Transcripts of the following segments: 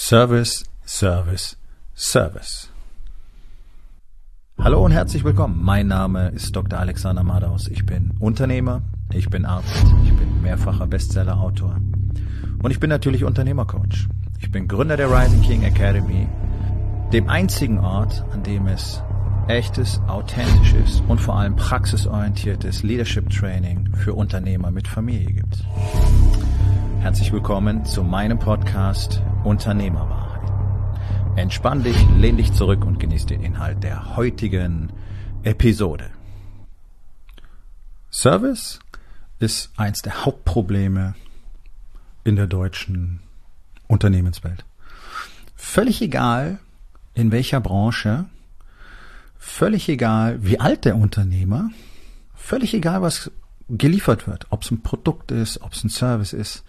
Service, Service, Service. Hallo und herzlich willkommen. Mein Name ist Dr. Alexander Madaus. Ich bin Unternehmer, ich bin Arzt, ich bin mehrfacher Bestseller-Autor und ich bin natürlich Unternehmercoach. Ich bin Gründer der Rising King Academy, dem einzigen Ort, an dem es echtes, authentisches und vor allem praxisorientiertes Leadership Training für Unternehmer mit Familie gibt. Herzlich willkommen zu meinem Podcast Unternehmerwahrheit. Entspann dich, lehn dich zurück und genieß den Inhalt der heutigen Episode. Service ist eins der Hauptprobleme in der deutschen Unternehmenswelt. Völlig egal, in welcher Branche, völlig egal, wie alt der Unternehmer, völlig egal, was geliefert wird, ob es ein Produkt ist, ob es ein Service ist.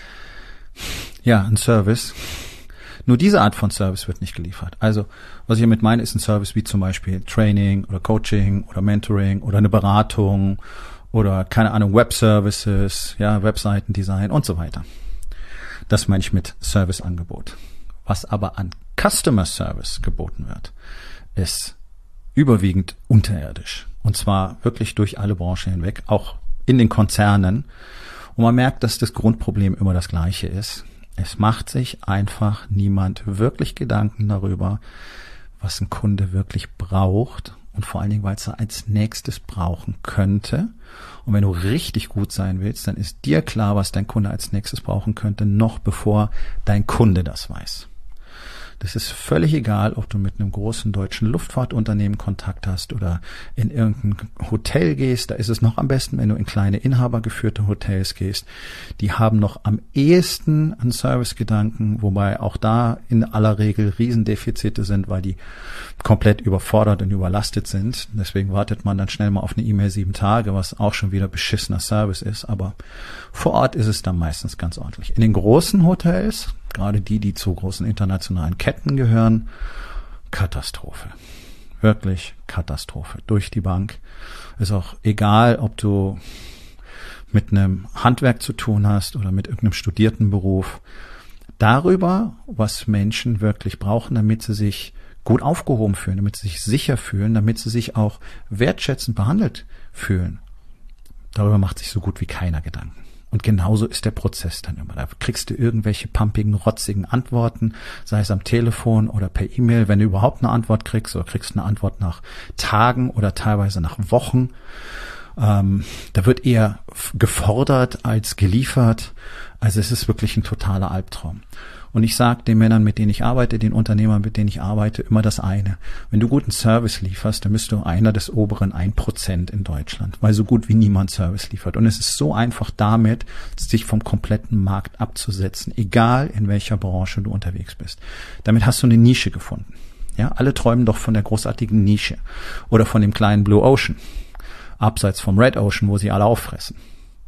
Ja, ein Service. Nur diese Art von Service wird nicht geliefert. Also, was ich damit meine, ist ein Service wie zum Beispiel Training oder Coaching oder Mentoring oder eine Beratung oder, keine Ahnung, Web-Services, ja, Webseitendesign und so weiter. Das meine ich mit Serviceangebot. Was aber an Customer Service geboten wird, ist überwiegend unterirdisch. Und zwar wirklich durch alle Branchen hinweg, auch in den Konzernen. Und man merkt, dass das Grundproblem immer das gleiche ist. Es macht sich einfach niemand wirklich Gedanken darüber, was ein Kunde wirklich braucht und vor allen Dingen, weil es er als nächstes brauchen könnte. Und wenn du richtig gut sein willst, dann ist dir klar, was dein Kunde als nächstes brauchen könnte, noch bevor dein Kunde das weiß. Das ist völlig egal, ob du mit einem großen deutschen Luftfahrtunternehmen Kontakt hast oder in irgendein Hotel gehst. Da ist es noch am besten, wenn du in kleine inhabergeführte Hotels gehst. Die haben noch am ehesten einen Servicegedanken, wobei auch da in aller Regel Riesendefizite sind, weil die komplett überfordert und überlastet sind. Deswegen wartet man dann schnell mal auf eine E-Mail 7 Tage, was auch schon wieder beschissener Service ist. Aber vor Ort ist es dann meistens ganz ordentlich. In den großen Hotels, gerade die zu großen internationalen Ketten gehören, Katastrophe. Wirklich Katastrophe. Durch die Bank. Ist auch egal, ob du mit einem Handwerk zu tun hast oder mit irgendeinem studierten Beruf. Darüber, was Menschen wirklich brauchen, damit sie sich gut aufgehoben fühlen, damit sie sich sicher fühlen, damit sie sich auch wertschätzend behandelt fühlen. Darüber macht sich so gut wie keiner Gedanken. Und genauso ist der Prozess dann immer. Da kriegst du irgendwelche pumpigen, rotzigen Antworten, sei es am Telefon oder per E-Mail, wenn du überhaupt eine Antwort kriegst, oder kriegst eine Antwort nach Tagen oder teilweise nach Wochen. Da wird eher gefordert als geliefert. Also es ist wirklich ein totaler Albtraum. Und ich sage den Männern, mit denen ich arbeite, den Unternehmern, mit denen ich arbeite, immer das eine. Wenn du guten Service lieferst, dann bist du einer des oberen 1% in Deutschland, weil so gut wie niemand Service liefert. Und es ist so einfach damit, sich vom kompletten Markt abzusetzen, egal in welcher Branche du unterwegs bist. Damit hast du eine Nische gefunden. Ja, alle träumen doch von der großartigen Nische oder von dem kleinen Blue Ocean, abseits vom Red Ocean, wo sie alle auffressen.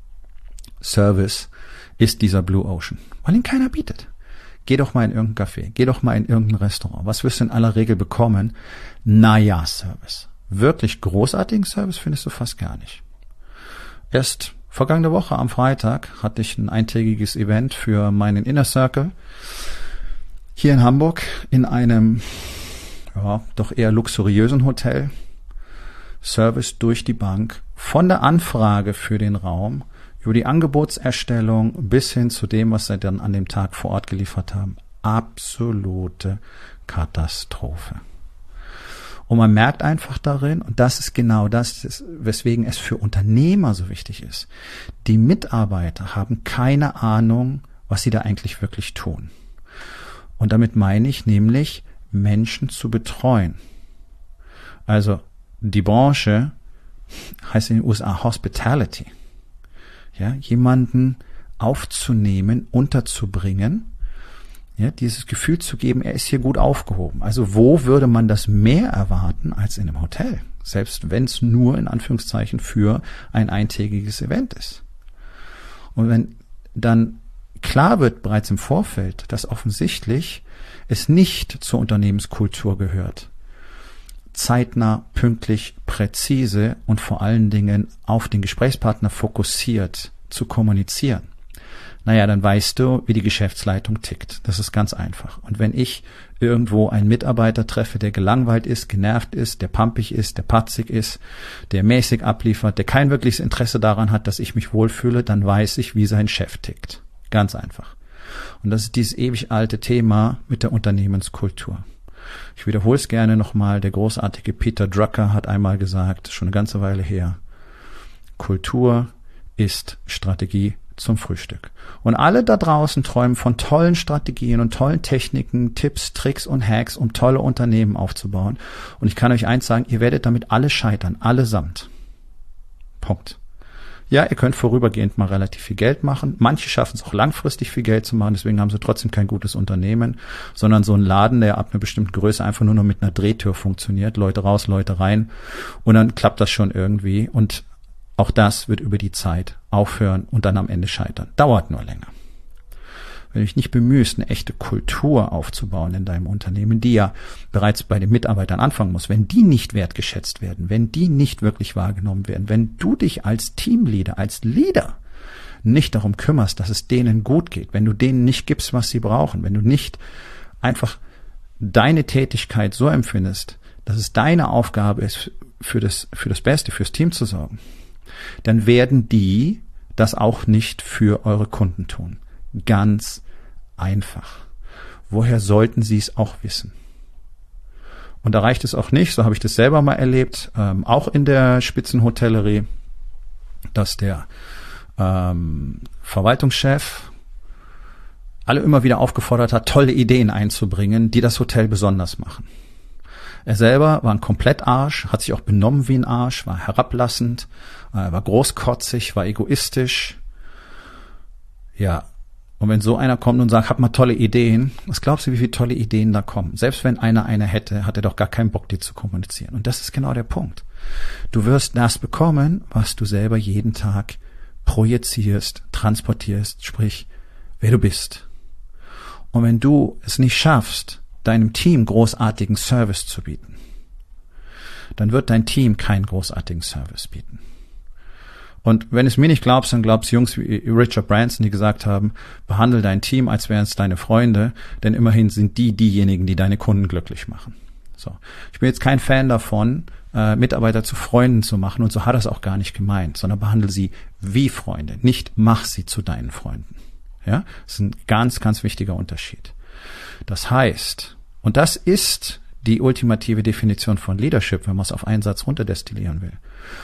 Service ist dieser Blue Ocean, weil ihn keiner bietet. Geh doch mal in irgendein Café, geh doch mal in irgendein Restaurant. Was wirst du in aller Regel bekommen? Naja, Service. Wirklich großartigen Service findest du fast gar nicht. Erst vergangene Woche am Freitag hatte ich ein eintägiges Event für meinen Inner Circle hier in Hamburg in einem doch eher luxuriösen Hotel. Service durch die Bank, von der Anfrage für den Raum über die Angebotserstellung bis hin zu dem, was sie dann an dem Tag vor Ort geliefert haben. Absolute Katastrophe. Und man merkt einfach darin, und das ist genau das, weswegen es für Unternehmer so wichtig ist. Die Mitarbeiter haben keine Ahnung, was sie da eigentlich wirklich tun. Und damit meine ich nämlich, Menschen zu betreuen. Also die Branche heißt in den USA Hospitality. Ja, jemanden aufzunehmen, unterzubringen, ja, dieses Gefühl zu geben, er ist hier gut aufgehoben. Also wo würde man das mehr erwarten als in einem Hotel? Selbst wenn es nur in Anführungszeichen für ein eintägiges Event ist. Und wenn dann klar wird bereits im Vorfeld, dass offensichtlich es nicht zur Unternehmenskultur gehört, zeitnah, pünktlich, präzise und vor allen Dingen auf den Gesprächspartner fokussiert zu kommunizieren. Naja, dann weißt du, wie die Geschäftsleitung tickt. Das ist ganz einfach. Und wenn ich irgendwo einen Mitarbeiter treffe, der gelangweilt ist, genervt ist, der pampig ist, der patzig ist, der mäßig abliefert, der kein wirkliches Interesse daran hat, dass ich mich wohlfühle, dann weiß ich, wie sein Chef tickt. Ganz einfach. Und das ist dieses ewig alte Thema mit der Unternehmenskultur. Ich wiederhole es gerne nochmal. Der großartige Peter Drucker hat einmal gesagt, schon eine ganze Weile her, Kultur ist Strategie zum Frühstück. Und alle da draußen träumen von tollen Strategien und tollen Techniken, Tipps, Tricks und Hacks, um tolle Unternehmen aufzubauen. Und ich kann euch eins sagen, ihr werdet damit alle scheitern, allesamt. Punkt. Ja, ihr könnt vorübergehend mal relativ viel Geld machen. Manche schaffen es auch langfristig viel Geld zu machen, deswegen haben sie trotzdem kein gutes Unternehmen, sondern so ein Laden, der ab einer bestimmten Größe einfach nur noch mit einer Drehtür funktioniert. Leute raus, Leute rein. Und dann klappt das schon irgendwie. Und auch das wird über die Zeit aufhören und dann am Ende scheitern. Dauert nur länger. Wenn du dich nicht bemühst, eine echte Kultur aufzubauen in deinem Unternehmen, die ja bereits bei den Mitarbeitern anfangen muss, wenn die nicht wertgeschätzt werden, wenn die nicht wirklich wahrgenommen werden, wenn du dich als Teamleader, als Leader nicht darum kümmerst, dass es denen gut geht, wenn du denen nicht gibst, was sie brauchen, wenn du nicht einfach deine Tätigkeit so empfindest, dass es deine Aufgabe ist, für das Beste, fürs Team zu sorgen, dann werden die das auch nicht für eure Kunden tun. Ganz einfach. Woher sollten sie es auch wissen? Und da reicht es auch nicht, so habe ich das selber mal erlebt, auch in der Spitzenhotellerie, dass der Verwaltungschef alle immer wieder aufgefordert hat, tolle Ideen einzubringen, die das Hotel besonders machen. Er selber war ein Komplettarsch, hat sich auch benommen wie ein Arsch, war herablassend, war großkotzig, war egoistisch. Ja, und wenn so einer kommt und sagt, hab mal tolle Ideen, was glaubst du, wie viele tolle Ideen da kommen? Selbst wenn einer hätte, hat er doch gar keinen Bock, die zu kommunizieren. Und das ist genau der Punkt. Du wirst das bekommen, was du selber jeden Tag projizierst, transportierst, sprich, wer du bist. Und wenn du es nicht schaffst, deinem Team großartigen Service zu bieten, dann wird dein Team keinen großartigen Service bieten. Und wenn es mir nicht glaubst, dann glaubst Jungs wie Richard Branson, die gesagt haben, behandle dein Team, als wären es deine Freunde, denn immerhin sind die diejenigen, die deine Kunden glücklich machen. So. Ich bin jetzt kein Fan davon, Mitarbeiter zu Freunden zu machen, und so hat er es auch gar nicht gemeint, sondern behandle sie wie Freunde, nicht mach sie zu deinen Freunden. Ja, das ist ein ganz, ganz wichtiger Unterschied. Das heißt, und das ist die ultimative Definition von Leadership, wenn man es auf einen Satz runterdestillieren will.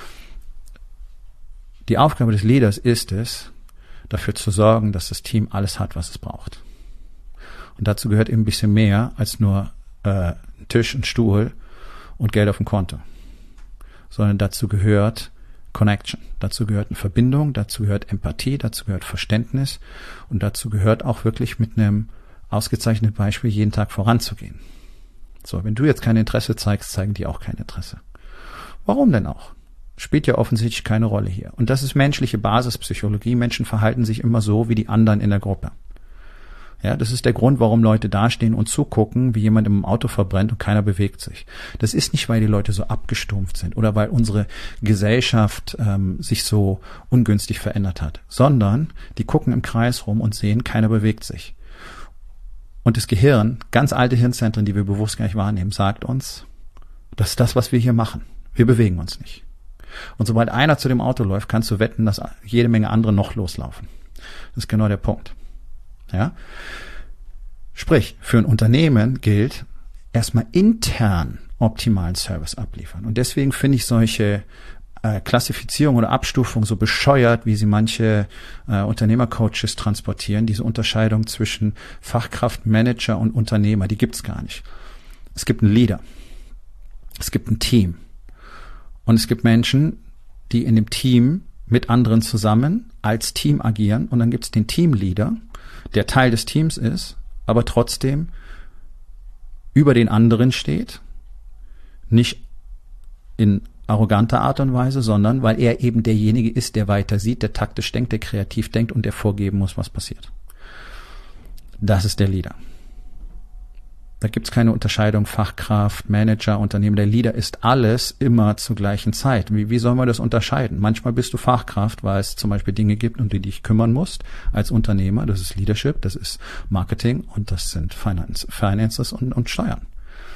Die Aufgabe des Leaders ist es, dafür zu sorgen, dass das Team alles hat, was es braucht. Und dazu gehört eben ein bisschen mehr als nur ein Tisch, ein Stuhl und Geld auf dem Konto. Sondern dazu gehört Connection, dazu gehört eine Verbindung, dazu gehört Empathie, dazu gehört Verständnis und dazu gehört auch wirklich mit einem ausgezeichneten Beispiel jeden Tag voranzugehen. So, wenn du jetzt kein Interesse zeigst, zeigen die auch kein Interesse. Warum denn auch? Spielt ja offensichtlich keine Rolle hier. Und das ist menschliche Basispsychologie. Menschen verhalten sich immer so wie die anderen in der Gruppe. Ja, das ist der Grund, warum Leute dastehen und zugucken, wie jemand im Auto verbrennt und keiner bewegt sich. Das ist nicht, weil die Leute so abgestumpft sind oder weil unsere Gesellschaft sich so ungünstig verändert hat, sondern die gucken im Kreis rum und sehen, keiner bewegt sich. Und das Gehirn, ganz alte Hirnzentren, die wir bewusst gar nicht wahrnehmen, sagt uns, das ist das, was wir hier machen. Wir bewegen uns nicht. Und sobald einer zu dem Auto läuft, kannst du wetten, dass jede Menge andere noch loslaufen. Das ist genau der Punkt. Ja? Sprich, für ein Unternehmen gilt, erstmal intern optimalen Service abliefern. Und deswegen finde ich solche Klassifizierung oder Abstufung so bescheuert, wie sie manche Unternehmercoaches transportieren. Diese Unterscheidung zwischen Fachkraft, Manager und Unternehmer, die gibt's gar nicht. Es gibt einen Leader. Es gibt ein Team. Und es gibt Menschen, die in dem Team mit anderen zusammen als Team agieren. Und dann gibt's den Teamleader, der Teil des Teams ist, aber trotzdem über den anderen steht. Nicht in arroganter Art und Weise, sondern weil er eben derjenige ist, der weiter sieht, der taktisch denkt, der kreativ denkt und der vorgeben muss, was passiert. Das ist der Leader. Da gibt's keine Unterscheidung Fachkraft, Manager, Unternehmen. Der Leader ist alles immer zur gleichen Zeit. Wie soll man das unterscheiden? Manchmal bist du Fachkraft, weil es zum Beispiel Dinge gibt, um die dich kümmern musst als Unternehmer. Das ist Leadership, das ist Marketing und das sind Finances und Steuern.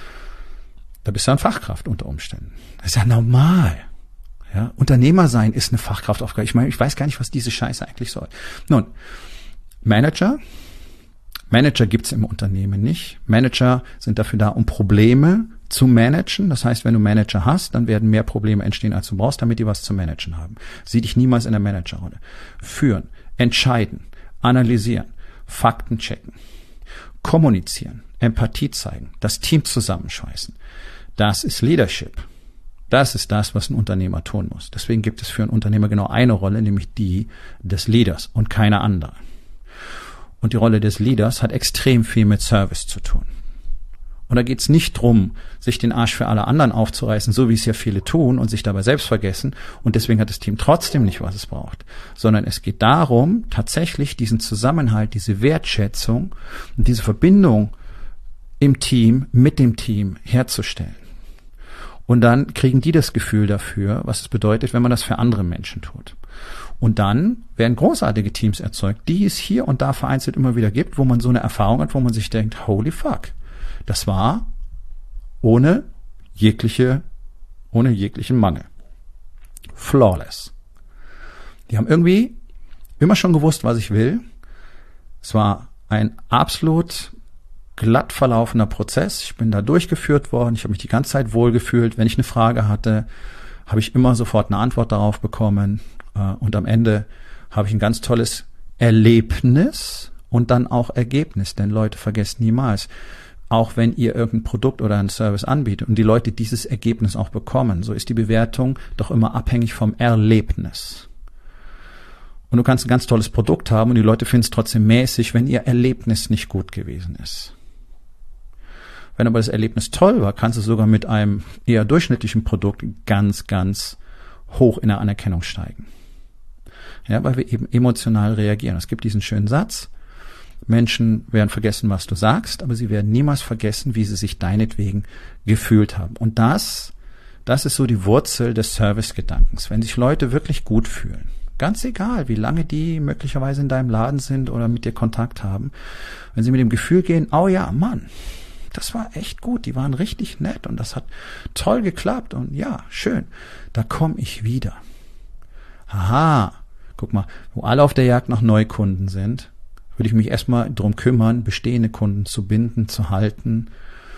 Da bist du eine Fachkraft unter Umständen. Das ist ja normal. Ja, Unternehmer sein ist eine Fachkraftaufgabe. Ich meine, ich weiß gar nicht, was diese Scheiße eigentlich soll. Nun, Manager gibt's im Unternehmen nicht. Manager sind dafür da, um Probleme zu managen. Das heißt, wenn du Manager hast, dann werden mehr Probleme entstehen, als du brauchst, damit die was zu managen haben. Sieh dich niemals in der Managerrolle. Führen, entscheiden, analysieren, Fakten checken, kommunizieren, Empathie zeigen, das Team zusammenschweißen. Das ist Leadership. Das ist das, was ein Unternehmer tun muss. Deswegen gibt es für einen Unternehmer genau eine Rolle, nämlich die des Leaders und keine andere. Und die Rolle des Leaders hat extrem viel mit Service zu tun. Und da geht's nicht drum, sich den Arsch für alle anderen aufzureißen, so wie es ja viele tun und sich dabei selbst vergessen. Und deswegen hat das Team trotzdem nicht, was es braucht. Sondern es geht darum, tatsächlich diesen Zusammenhalt, diese Wertschätzung und diese Verbindung im Team, mit dem Team herzustellen. Und dann kriegen die das Gefühl dafür, was es bedeutet, wenn man das für andere Menschen tut. Und dann werden großartige Teams erzeugt, die es hier und da vereinzelt immer wieder gibt, wo man so eine Erfahrung hat, wo man sich denkt, holy fuck, das war ohne jeglichen Mangel. Flawless. Die haben irgendwie immer schon gewusst, was ich will. Es war ein absolut glatt verlaufender Prozess. Ich bin da durchgeführt worden. Ich habe mich die ganze Zeit wohlgefühlt. Wenn ich eine Frage hatte, habe ich immer sofort eine Antwort darauf bekommen. Und am Ende habe ich ein ganz tolles Erlebnis und dann auch Ergebnis. Denn Leute, vergesst niemals, auch wenn ihr irgendein Produkt oder einen Service anbietet und die Leute dieses Ergebnis auch bekommen, so ist die Bewertung doch immer abhängig vom Erlebnis. Und du kannst ein ganz tolles Produkt haben und die Leute finden es trotzdem mäßig, wenn ihr Erlebnis nicht gut gewesen ist. Wenn aber das Erlebnis toll war, kannst du sogar mit einem eher durchschnittlichen Produkt ganz, ganz hoch in der Anerkennung steigen. Ja, weil wir eben emotional reagieren. Es gibt diesen schönen Satz: Menschen werden vergessen, was du sagst, aber sie werden niemals vergessen, wie sie sich deinetwegen gefühlt haben. Und das ist so die Wurzel des Service-Gedankens. Wenn sich Leute wirklich gut fühlen, ganz egal, wie lange die möglicherweise in deinem Laden sind oder mit dir Kontakt haben, wenn sie mit dem Gefühl gehen, oh ja, Mann, das war echt gut, die waren richtig nett und das hat toll geklappt und ja, schön, da komme ich wieder. Aha, guck mal, wo alle auf der Jagd nach Neukunden sind, würde ich mich erstmal drum kümmern, bestehende Kunden zu binden, zu halten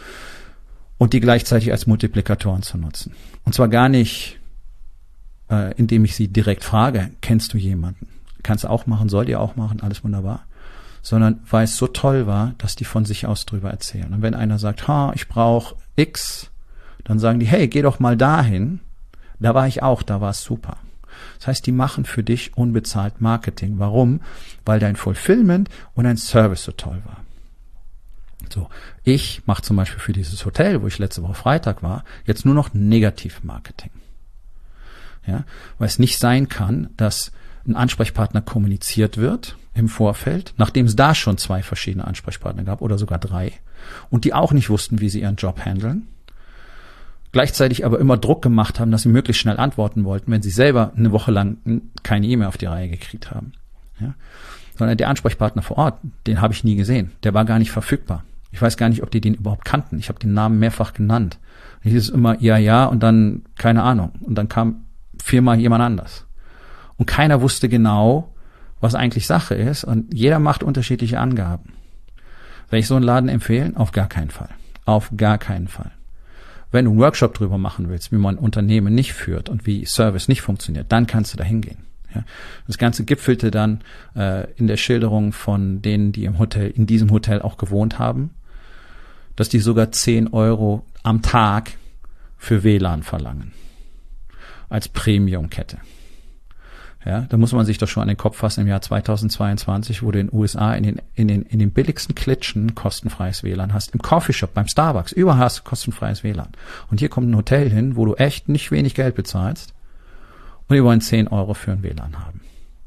und die gleichzeitig als Multiplikatoren zu nutzen. Und zwar gar nicht, indem ich sie direkt frage, kennst du jemanden? Kannst du auch machen, sollt ihr auch machen, alles wunderbar. Sondern weil es so toll war, dass die von sich aus drüber erzählen. Und wenn einer sagt, ich brauche X, dann sagen die, hey, geh doch mal dahin. Da war ich auch, da war es super. Das heißt, die machen für dich unbezahlt Marketing. Warum? Weil dein Fulfillment und dein Service so toll war. So, ich mache zum Beispiel für dieses Hotel, wo ich letzte Woche Freitag war, jetzt nur noch Negativ-Marketing. Ja, weil es nicht sein kann, dass ein Ansprechpartner kommuniziert wird im Vorfeld, nachdem es da schon 2 verschiedene Ansprechpartner gab oder sogar 3 und die auch nicht wussten, wie sie ihren Job handeln, gleichzeitig aber immer Druck gemacht haben, dass sie möglichst schnell antworten wollten, wenn sie selber eine Woche lang keine E-Mail auf die Reihe gekriegt haben. Ja? Sondern der Ansprechpartner vor Ort, den habe ich nie gesehen. Der war gar nicht verfügbar. Ich weiß gar nicht, ob die den überhaupt kannten. Ich habe den Namen mehrfach genannt. Und hieß es immer ja und dann keine Ahnung. Und dann kam 4-mal jemand anders. Und keiner wusste genau, was eigentlich Sache ist. Und jeder macht unterschiedliche Angaben. Will ich so einen Laden empfehlen? Auf gar keinen Fall. Auf gar keinen Fall. Wenn du einen Workshop drüber machen willst, wie man Unternehmen nicht führt und wie Service nicht funktioniert, dann kannst du da hingehen. Ja. Das Ganze gipfelte dann in der Schilderung von denen, die in diesem Hotel auch gewohnt haben, dass die sogar 10 € am Tag für WLAN verlangen. Als Premium-Kette. Ja, da muss man sich doch schon an den Kopf fassen, im Jahr 2022, wo du in den USA in den billigsten Klitschen kostenfreies WLAN hast. Im Coffeeshop, beim Starbucks, überall hast du kostenfreies WLAN. Und hier kommt ein Hotel hin, wo du echt nicht wenig Geld bezahlst und die wollen 10 € für ein WLAN haben.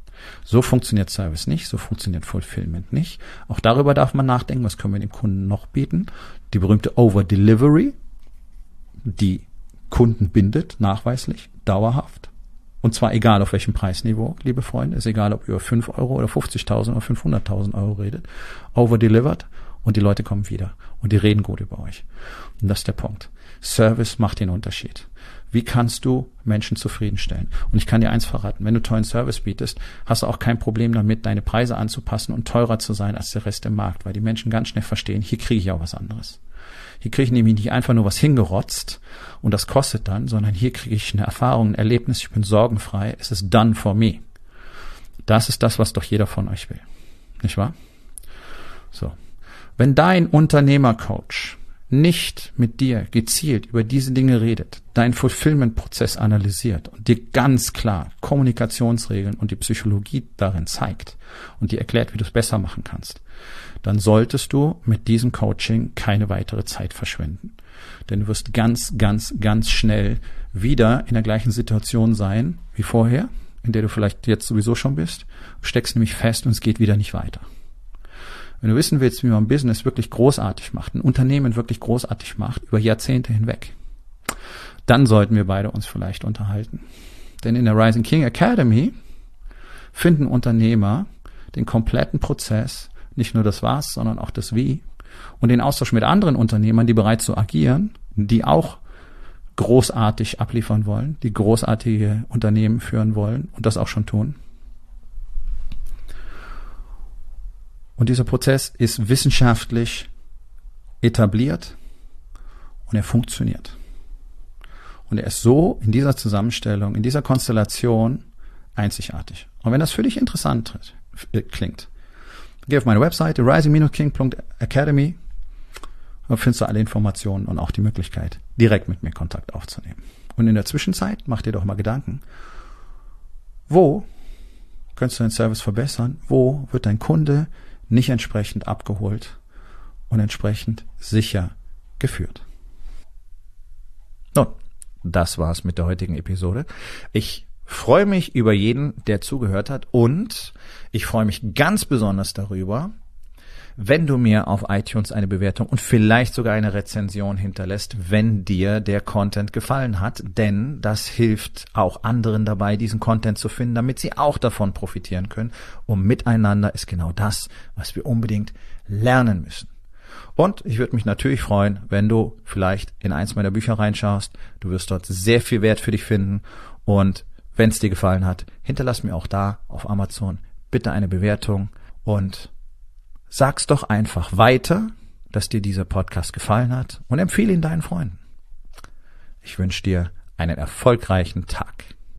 So funktioniert Service nicht, so funktioniert Fulfillment nicht. Auch darüber darf man nachdenken, was können wir dem Kunden noch bieten. Die berühmte Over-Delivery, die Kunden bindet, nachweislich, dauerhaft. Und zwar egal auf welchem Preisniveau, liebe Freunde, ist egal, ob ihr über 5 Euro oder 50.000 oder 500.000 Euro redet. Over-delivered und die Leute kommen wieder und die reden gut über euch. Und das ist der Punkt. Service macht den Unterschied. Wie kannst du Menschen zufriedenstellen? Und ich kann dir eins verraten, wenn du tollen Service bietest, hast du auch kein Problem damit, deine Preise anzupassen und teurer zu sein als der Rest im Markt, weil die Menschen ganz schnell verstehen, hier kriege ich auch was anderes. Hier kriege ich nämlich nicht einfach nur was hingerotzt und das kostet dann, sondern hier kriege ich eine Erfahrung, ein Erlebnis, ich bin sorgenfrei, es ist done for me. Das ist das, was doch jeder von euch will. Nicht wahr? So. Wenn dein Unternehmercoach nicht mit dir gezielt über diese Dinge redet, deinen Fulfillment-Prozess analysiert und dir ganz klar Kommunikationsregeln und die Psychologie darin zeigt und dir erklärt, wie du es besser machen kannst, dann solltest du mit diesem Coaching keine weitere Zeit verschwenden. Denn du wirst ganz, ganz, ganz schnell wieder in der gleichen Situation sein wie vorher, in der du vielleicht jetzt sowieso schon bist, steckst nämlich fest und es geht wieder nicht weiter. Wenn du wissen willst, wie man ein Business wirklich großartig macht, ein Unternehmen wirklich großartig macht, über Jahrzehnte hinweg, dann sollten wir beide uns vielleicht unterhalten. Denn in der Rising King Academy finden Unternehmer den kompletten Prozess, nicht nur das Was, sondern auch das Wie und den Austausch mit anderen Unternehmern, die bereits so agieren, die auch großartig abliefern wollen, die großartige Unternehmen führen wollen und das auch schon tun. Und dieser Prozess ist wissenschaftlich etabliert und er funktioniert. Und er ist so in dieser Zusammenstellung, in dieser Konstellation einzigartig. Und wenn das für dich interessant klingt, geh auf meine Webseite rising-king.academy, da findest du alle Informationen und auch die Möglichkeit, direkt mit mir Kontakt aufzunehmen. Und in der Zwischenzeit mach dir doch mal Gedanken, wo könntest du deinen Service verbessern, wo wird dein Kunde nicht entsprechend abgeholt und entsprechend sicher geführt. Nun, das war's mit der heutigen Episode. Ich freue mich über jeden, der zugehört hat und ich freue mich ganz besonders darüber, wenn du mir auf iTunes eine Bewertung und vielleicht sogar eine Rezension hinterlässt, wenn dir der Content gefallen hat, denn das hilft auch anderen dabei, diesen Content zu finden, damit sie auch davon profitieren können. Und miteinander ist genau das, was wir unbedingt lernen müssen. Und ich würde mich natürlich freuen, wenn du vielleicht in eins meiner Bücher reinschaust. Du wirst dort sehr viel Wert für dich finden und wenn es dir gefallen hat, hinterlass mir auch da auf Amazon bitte eine Bewertung und sag's doch einfach weiter, dass dir dieser Podcast gefallen hat und empfehle ihn deinen Freunden. Ich wünsche dir einen erfolgreichen Tag.